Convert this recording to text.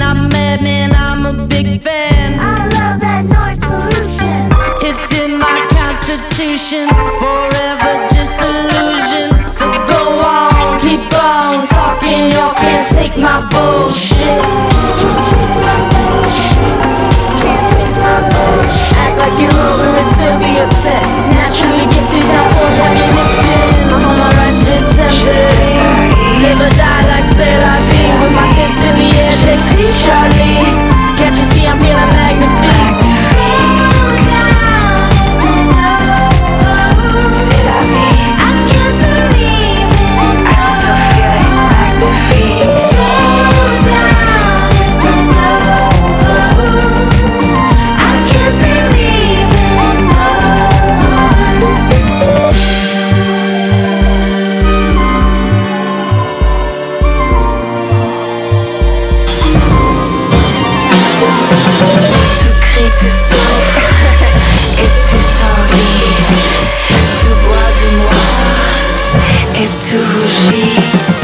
I'm mad, man, I'm a big fan. I love that noise pollution. It's in my constitution, forever disillusion. So go on, keep on talking, y'all can't take my bullshit. Can't take my bullshit. Can't take my bullshit. Act like you're over and still be upset. Naturally gifted, now for heavy lifting. I'm on my right shit temporary. Live or die like said I see. With my fist in the air, they see Charlie. Can't you see I'm feeling magnifique? C'est la vie. I can't believe it. I'm still feeling magnifique. Slow down, is the I can't believe it. Tu cries, tu souffres et tu souris. Tu bois du noir et tu rougis.